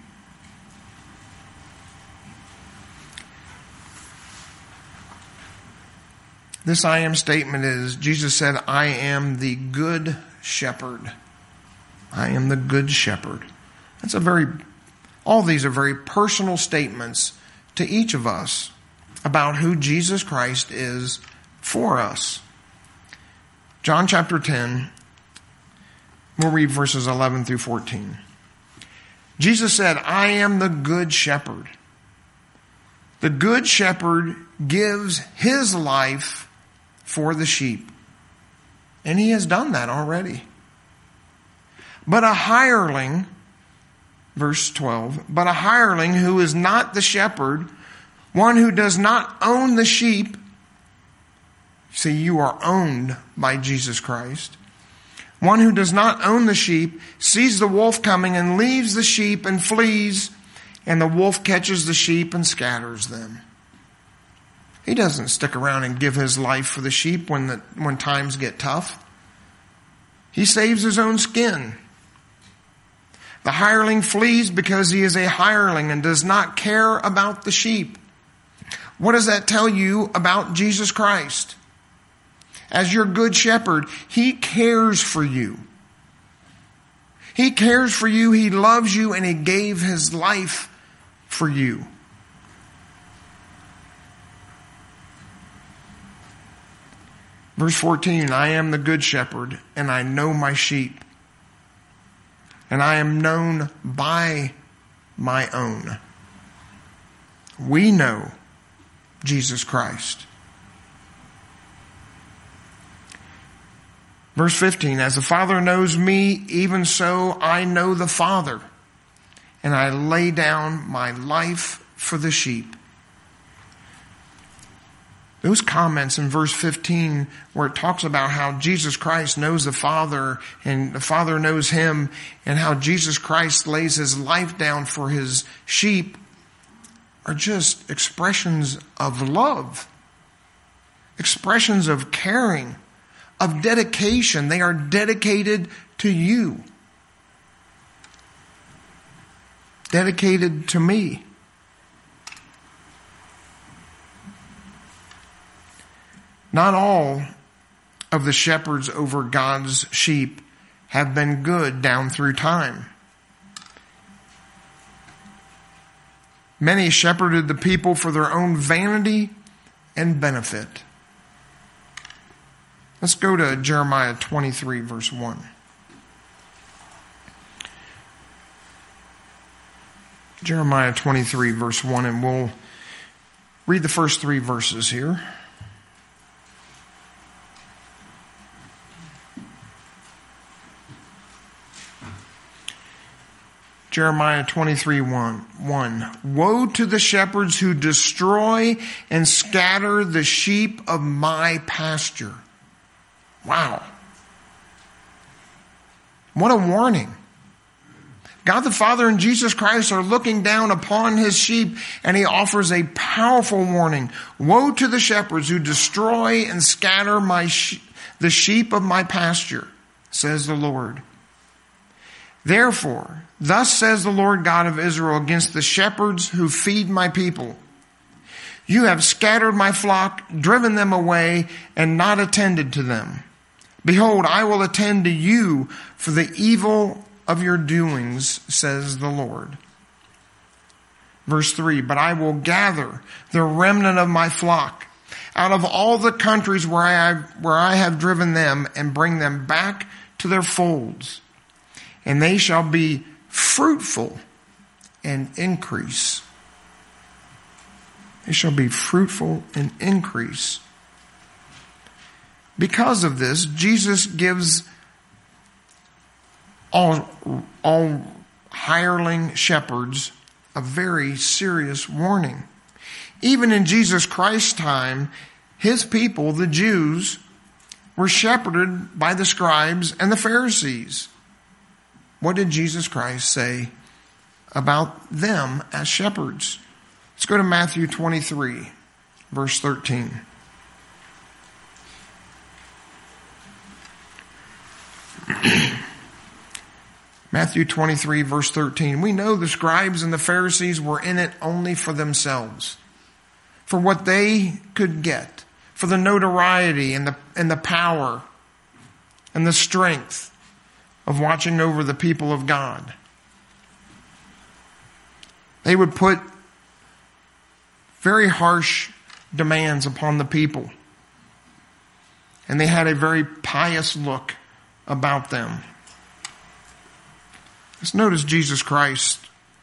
This I am statement is, Jesus said, I am the good shepherd. I am the good shepherd. All these are very personal statements to each of us about who Jesus Christ is for us. John chapter 10, we'll read verses 11 through 14. Jesus said, I am the good shepherd. The good shepherd gives his life for the sheep. And he has done that already. But a hireling, verse 12, but a hireling who is not the shepherd, one who does not own the sheep. See, you are owned by Jesus Christ. One who does not own the sheep sees the wolf coming and leaves the sheep and flees, and the wolf catches the sheep and scatters them. He doesn't stick around and give his life for the sheep when times get tough. He saves his own skin. The hireling flees because he is a hireling and does not care about the sheep. What does that tell you about Jesus Christ? As your good shepherd, he cares for you. He cares for you, He loves you, and He gave His life for you. Verse 14, I am the good shepherd, and I know my sheep, and I am known by my own. We know Jesus Christ. Verse 15, as the Father knows me, even so I know the Father, and I lay down my life for the sheep. Those comments in verse 15 where it talks about how Jesus Christ knows the Father and the Father knows Him, and how Jesus Christ lays His life down for His sheep, are just expressions of love, expressions of caring, of dedication. They are dedicated to you, dedicated to me. Not all of the shepherds over God's sheep have been good down through time. Many shepherded the people for their own vanity and benefit. Let's go to Jeremiah 23, verse 1. Jeremiah 23, verse 1, and we'll read the first 3 verses here. Jeremiah 23, 1. Woe to the shepherds who destroy and scatter the sheep of my pasture. Wow. What a warning. God the Father and Jesus Christ are looking down upon His sheep, and He offers a powerful warning. Woe to the shepherds who destroy and scatter the sheep of my pasture, says the Lord. Therefore, thus says the Lord God of Israel against the shepherds who feed my people. You have scattered my flock, driven them away, and not attended to them. Behold, I will attend to you for the evil of your doings, says the Lord. Verse 3, but I will gather the remnant of my flock out of all the countries where I have driven them, and bring them back to their folds. And they shall be fruitful and increase. They shall be fruitful and increase. Because of this, Jesus gives all hireling shepherds a very serious warning. Even in Jesus Christ's time, His people, the Jews, were shepherded by the scribes and the Pharisees. What did Jesus Christ say about them as shepherds? Let's go to Matthew 23, verse 13. Matthew 23, verse 13. We know the scribes and the Pharisees were in it only for themselves, for what they could get, for the notoriety and the power and the strength of watching over the people of God. They would put very harsh demands upon the people, and they had a very pious look about them. Let's notice Jesus Christ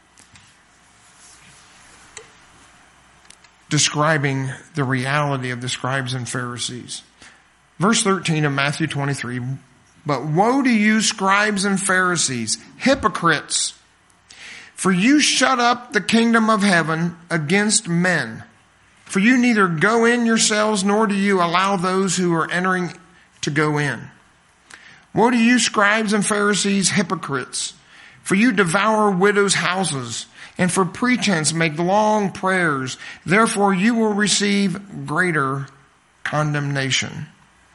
describing the reality of the scribes and Pharisees. Verse 13 of Matthew 23, but woe to you, scribes and Pharisees, hypocrites! For you shut up the kingdom of heaven against men. For you neither go in yourselves, nor do you allow those who are entering to go in. Woe to you, scribes and Pharisees, hypocrites! For you devour widows' houses, and for pretense make long prayers. Therefore you will receive greater condemnation.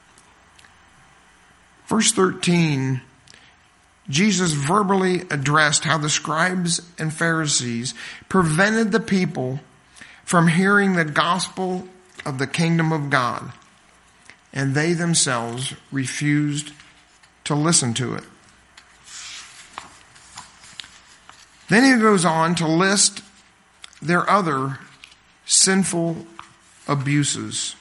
Verse 13, Jesus verbally addressed how the scribes and Pharisees prevented the people from hearing the gospel of the kingdom of God, and they themselves refused to listen to it. Then he goes on to list their other sinful abuses.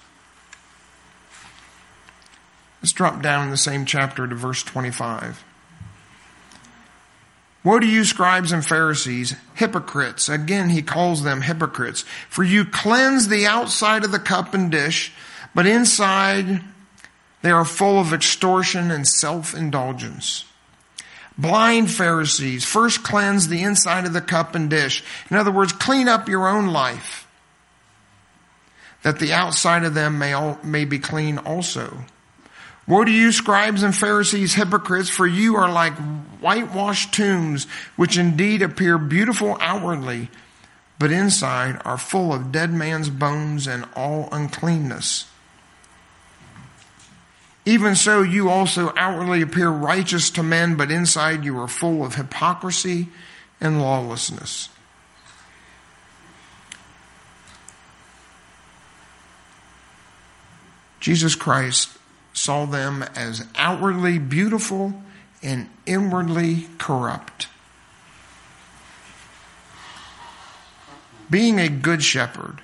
Let's drop down in the same chapter to verse 25. Woe to you, scribes and Pharisees, hypocrites. Again, he calls them hypocrites. For you cleanse the outside of the cup and dish, but inside they are full of extortion and self-indulgence. Blind Pharisees, first cleanse the inside of the cup and dish. In other words, clean up your own life, that the outside of them may be clean also. Woe to you, scribes and Pharisees, hypocrites, for you are like whitewashed tombs, which indeed appear beautiful outwardly, but inside are full of dead man's bones and all uncleanness. Even so, you also outwardly appear righteous to men, but inside you are full of hypocrisy and lawlessness. Jesus Christ saw them as outwardly beautiful and inwardly corrupt. Being a good shepherd,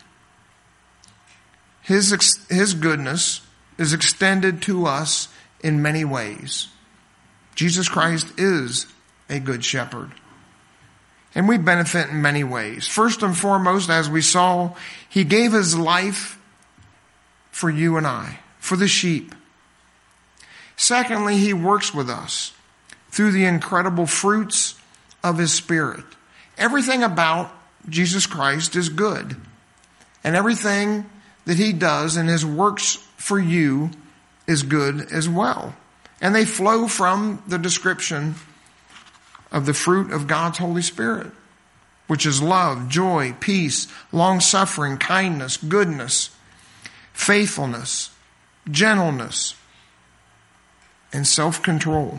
his goodness is extended to us in many ways. Jesus Christ is a good shepherd, and we benefit in many ways. First and foremost, as we saw, he gave his life for you and I, for the sheep. Secondly, he works with us through the incredible fruits of his Spirit. Everything about Jesus Christ is good, and everything that he does in his works for you is good as well. And they flow from the description of the fruit of God's Holy Spirit, which is love, joy, peace, long-suffering, kindness, goodness, faithfulness, gentleness, and self-control.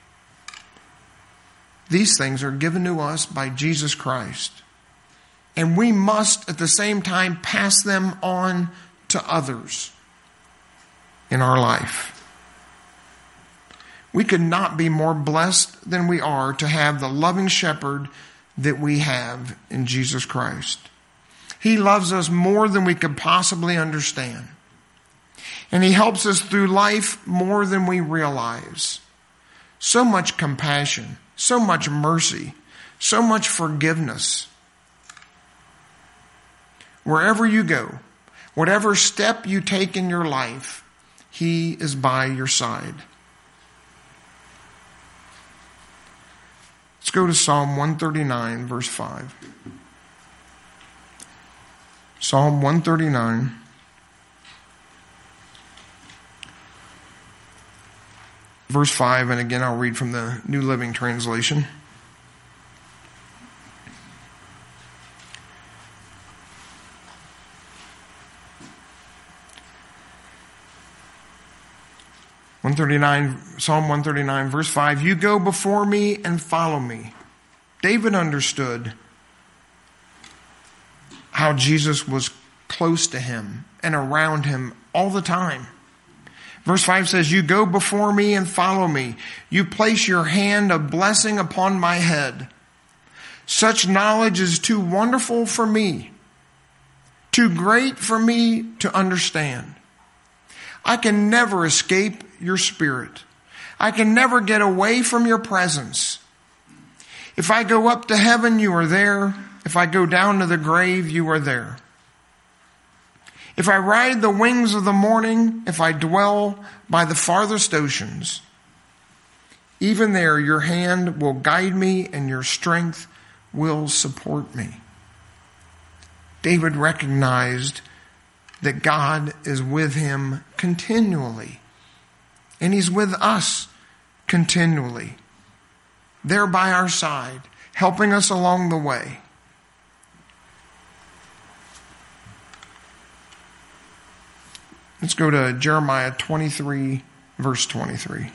These things are given to us by Jesus Christ. And we must at the same time pass them on to others in our life. We could not be more blessed than we are to have the loving shepherd that we have in Jesus Christ. He loves us more than we could possibly understand. And he helps us through life more than we realize. So much compassion, so much mercy, so much forgiveness. Wherever you go, whatever step you take in your life, he is by your side. Let's go to Psalm 139, verse 5. Psalm 139. Verse 5, and again I'll read from the New Living Translation. Psalm 139, verse 5, you go before me and follow me. David understood how Jesus was close to him and around him all the time. Verse 5 says, you go before me and follow me. You place your hand of blessing upon my head. Such knowledge is too wonderful for me, too great for me to understand. I can never escape your spirit. I can never get away from your presence. If I go up to heaven, you are there. If I go down to the grave, you are there. If I ride the wings of the morning, if I dwell by the farthest oceans, even there your hand will guide me and your strength will support me. David recognized that God is with him continually, and he's with us continually, there by our side, helping us along the way. Let's go to Jeremiah 23, verse 23.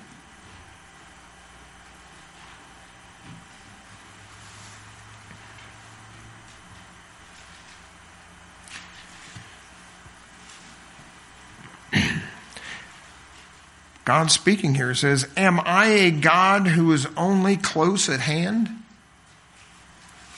God speaking here says, am I a God who is only close at hand?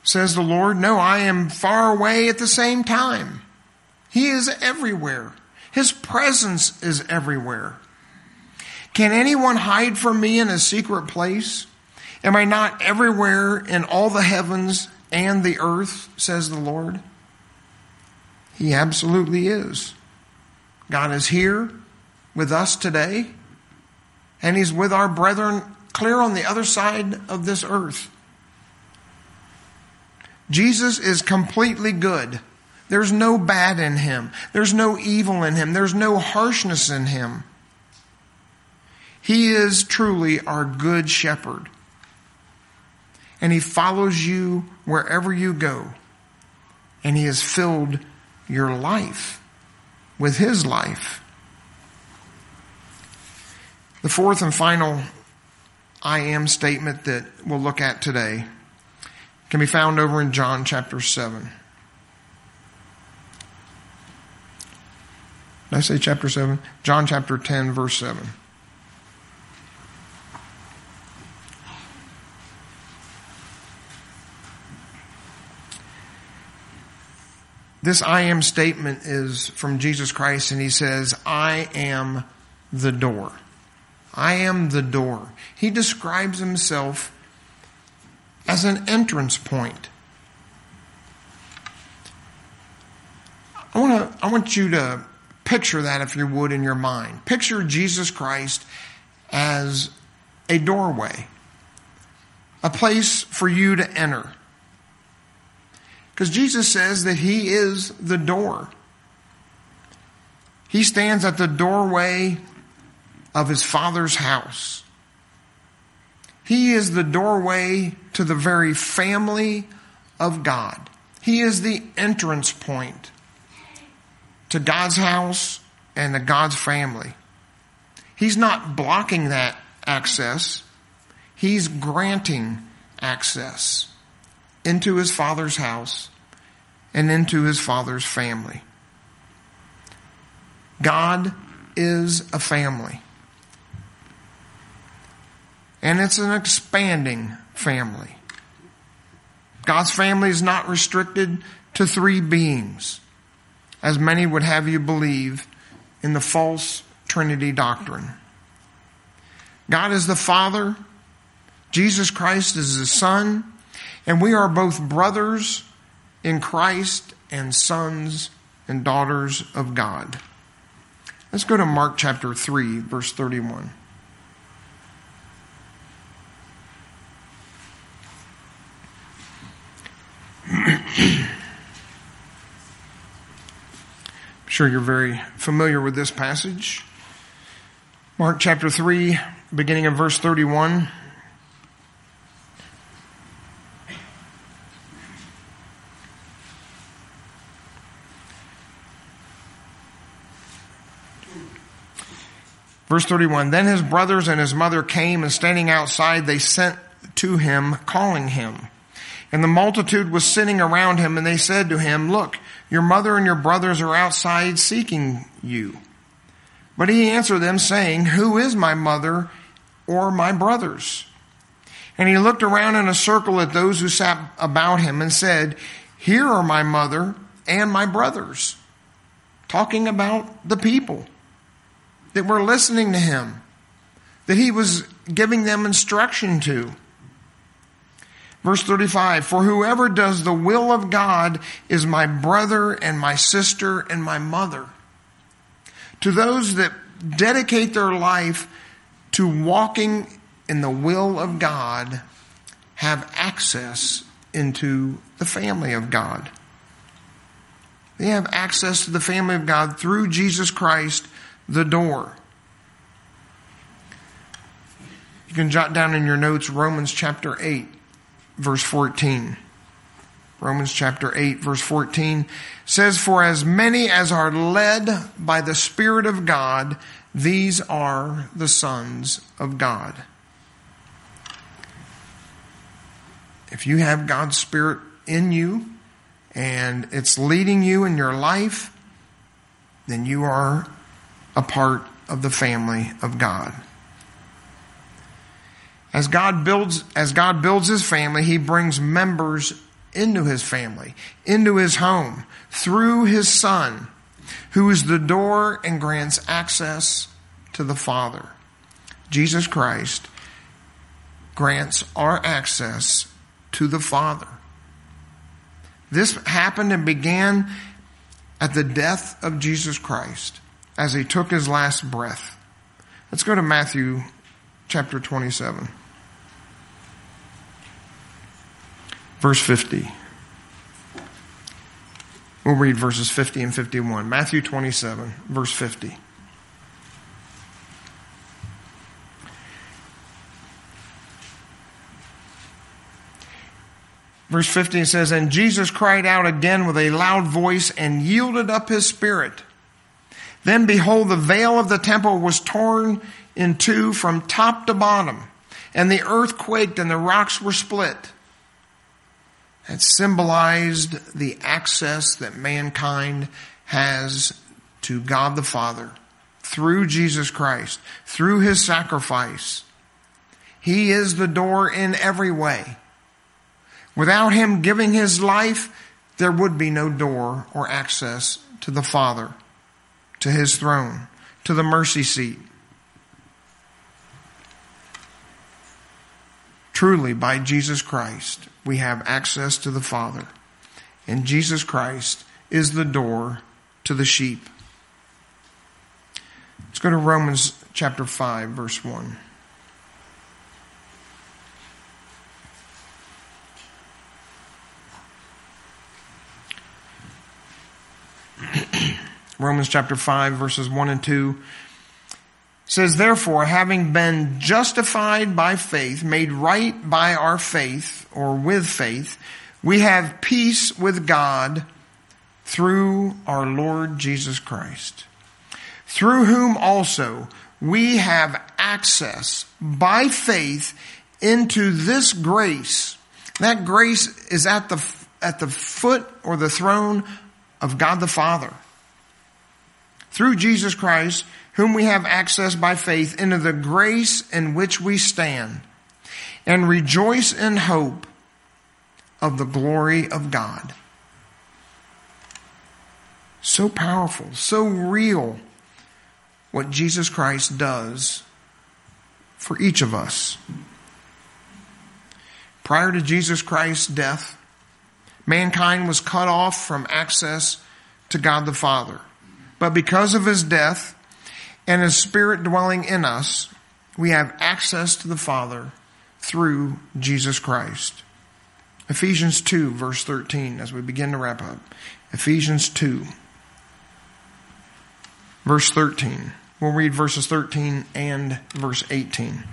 says the Lord. No, I am far away at the same time. He is everywhere. His presence is everywhere. Can anyone hide from me in a secret place? Am I not everywhere in all the heavens and the earth, says the Lord? He absolutely is. God is here with us today, and He's with our brethren clear on the other side of this earth. Jesus is completely good. There's no bad in Him. There's no evil in Him. There's no harshness in Him. He is truly our good shepherd. And He follows you wherever you go. And He has filled your life with His life. The fourth and final I am statement that we'll look at today can be found over in John chapter 7. Did I say chapter 7? John chapter 10, verse 7. This I am statement is from Jesus Christ, and He says, I am the door. I am the door. He describes Himself as an entrance point. I want you to picture that, if you would, in your mind. Picture Jesus Christ as a doorway, a place for you to enter. Because Jesus says that He is the door. He stands at the doorway of His Father's house. He is the doorway to the very family of God. He is the entrance point to God's house and to God's family. He's not blocking that access. He's granting access into His Father's house and into His Father's family. God is a family. And it's an expanding family. God's family is not restricted to three beings, as many would have you believe in the false Trinity doctrine. God is the Father, Jesus Christ is His Son, and we are both brothers in Christ and sons and daughters of God. Let's go to Mark chapter 3, verse 31. I'm sure you're very familiar with this passage. Mark chapter 3, beginning of verse 31. Verse 31, then His brothers and His mother came, and standing outside they sent to Him, calling Him. And the multitude was sitting around Him, and they said to Him, look, your mother and your brothers are outside seeking you. But He answered them, saying, who is my mother or my brothers? And He looked around in a circle at those who sat about Him and said, here are my mother and my brothers. Talking about the people that were listening to Him, that He was giving them instruction to. Verse 35, for whoever does the will of God is my brother and my sister and my mother. To those that dedicate their life to walking in the will of God, have access into the family of God. They have access to the family of God through Jesus Christ, the door. You can jot down in your notes Romans chapter 8, verse 14. Romans chapter 8, verse 14 says, for as many as are led by the Spirit of God, these are the sons of God. If you have God's Spirit in you and it's leading you in your life, then you are a part of the family of God. As God builds His family, He brings members into his family, into his home, through his Son, who is the door and grants access to the Father. Jesus Christ grants our access to the Father. This happened and began at the death of Jesus Christ as he took his last breath. Let's go to Matthew chapter 27. Verse 50. We'll read verses 50 and 51. Matthew 27, verse 50. Verse 50 says, "And Jesus cried out again with a loud voice and yielded up his spirit. Then behold, the veil of the temple was torn in two from top to bottom, and the earth quaked and the rocks were split." That symbolized the access that mankind has to God the Father through Jesus Christ, through his sacrifice. He is the door in every way. Without him giving his life, there would be no door or access to the Father, to his throne, to the mercy seat. Truly, by Jesus Christ, we have access to the Father. And Jesus Christ is the door to the sheep. Let's go to Romans chapter 5, verse 1. Romans chapter 5, verses 1 and 2 says, "Therefore, having been justified by faith, made right by our faith, or with faith, we have peace with God through our Lord Jesus Christ, through whom also we have access by faith into this grace." That grace is at the foot or the throne of God the Father. Through Jesus Christ, whom we have access by faith into the grace in which we stand, and rejoice in hope of the glory of God. So powerful, so real, what Jesus Christ does for each of us. Prior to Jesus Christ's death, mankind was cut off from access to God the Father. But because of his death and his Spirit dwelling in us, we have access to the Father through Jesus Christ. Ephesians 2, verse 13, as we begin to wrap up. Ephesians 2, verse 13. We'll read verses 13 and verse 18.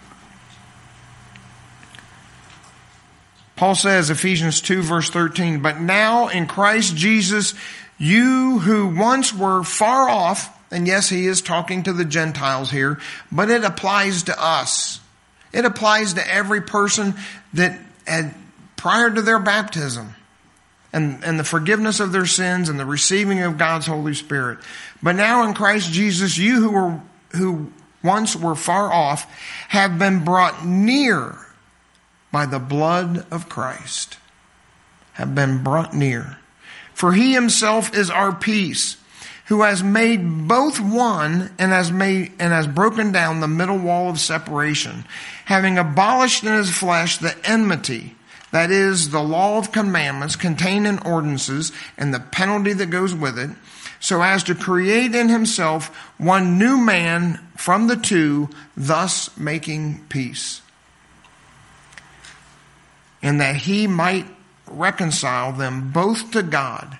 Paul says, Ephesians 2, verse 13, "But now in Christ Jesus, you who once were far off," and yes, he is talking to the Gentiles here, but it applies to us. It applies to every person that had, prior to their baptism and the forgiveness of their sins and the receiving of God's Holy Spirit. "But now in Christ Jesus, you who once were far off have been brought near by the blood of Christ." Have been brought near. "For he himself is our peace, who has made both one and has broken down the middle wall of separation, having abolished in his flesh the enmity, that is, the law of commandments contained in ordinances and the penalty that goes with it, so as to create in himself one new man from the two, thus making peace. And that he might reconcile them both to God."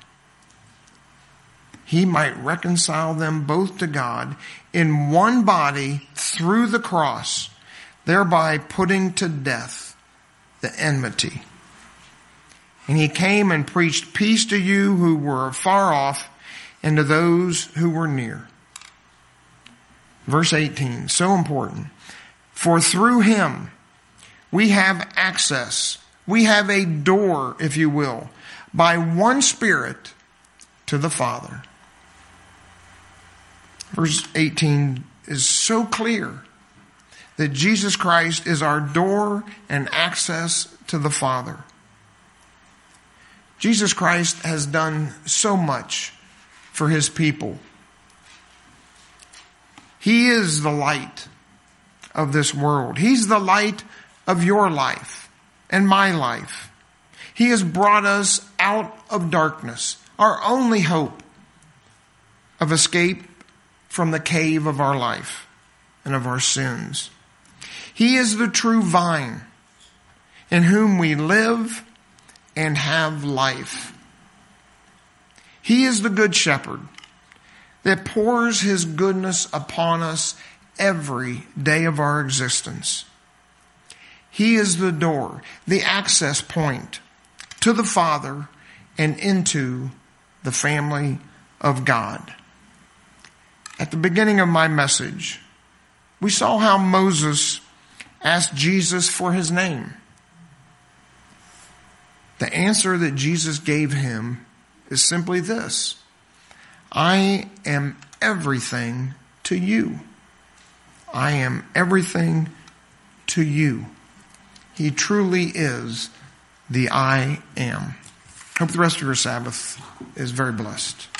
He might reconcile them both to God in one body through the cross, thereby putting to death the enmity. And he came and preached peace to you who were far off and to those who were near. Verse 18, so important. "For through him we have access." We have a door, if you will, by one Spirit to the Father. Verse 18 is so clear that Jesus Christ is our door and access to the Father. Jesus Christ has done so much for his people. He is the light of this world. He's the light of your life and my life. He has brought us out of darkness, our only hope of escape from the cave of our life and of our sins. He is the true vine in whom we live and have life. He is the good shepherd that pours his goodness upon us every day of our existence. He is the door, the access point to the Father and into the family of God. At the beginning of my message, we saw how Moses asked Jesus for his name. The answer that Jesus gave him is simply this: I am everything to you. I am everything to you. He truly is the I am. Hope the rest of your Sabbath is very blessed.